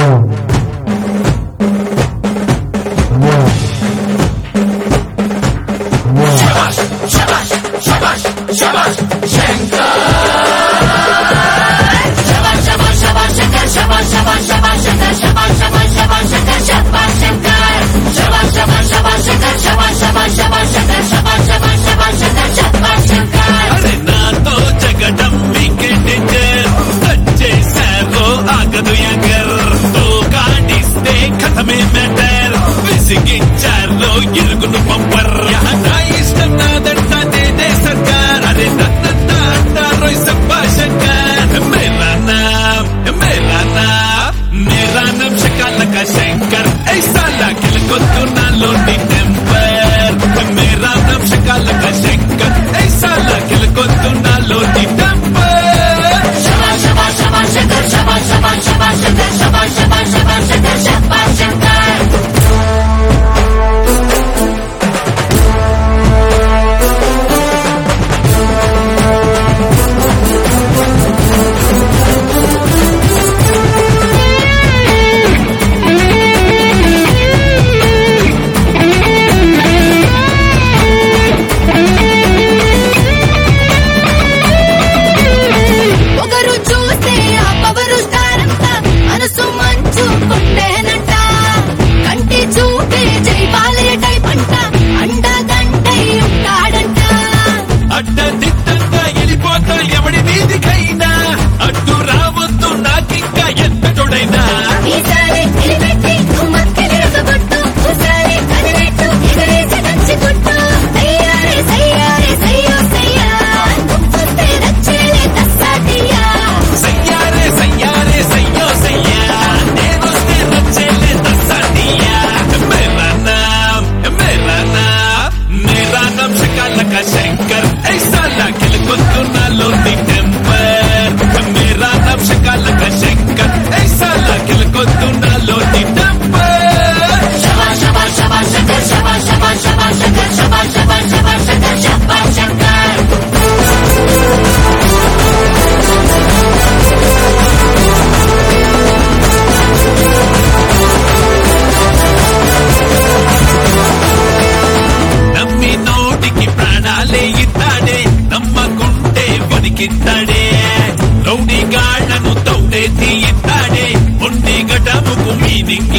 సిగ్గించారో ఇరుగును bumper నా ఇష్టం నాదంటా నేనే సర్కార్ అరే నన్నంటారో శంకర్ మేరా నామ్ శకాల కా శంకర్ ఐసా లాకిల్ కొత్తు నాలోని టెంపర్ మేరా నామ్ శకాల కా శంకర్ ఐసా లాకిల్ కొత్తు నాలోని టెంపర్ శబాష్ శబాష్ శబాష్ శంకర్ శబాష్ శబాష్ శబాష్ శంకర్ శబాష్ శబాష్ శబాష్ శంకర్ శబాష్ శంకర్ ఎవడి మీదికైనా అడ్డు రావద్దు నాకింకా ఎంత తోడైనా సయ్యారే సయ్యారే సయ్యో సయ్యా నేనొస్తే నచ్చేలే దస్సాటియా మేరా నామ్ శకాల కా శంకర్ ఐసా లాకిల్ కొత్తు నాలోని టెంపర్ మేరా నామ్ శకాల కా శంకర్ ఐసా లాకిల్ కొత్తు నాలోని టెంపర్ శబాష్ శబాష్ శబాష్ శంకర్ శబాష్ శబాష్ శబాష్ శంకర్ శబాష్ శబాష్ శబాష్ శంకర్ శబాష్ శంకర్ నమ్మి నోటికి ప్రాణాలే ఇస్తాడే నమ్మకుంటే వణికిస్తాడే రౌడీ గాళ్లను తౌడేసి ఇస్తాడే ఒంటి గటముకు మీనింగ్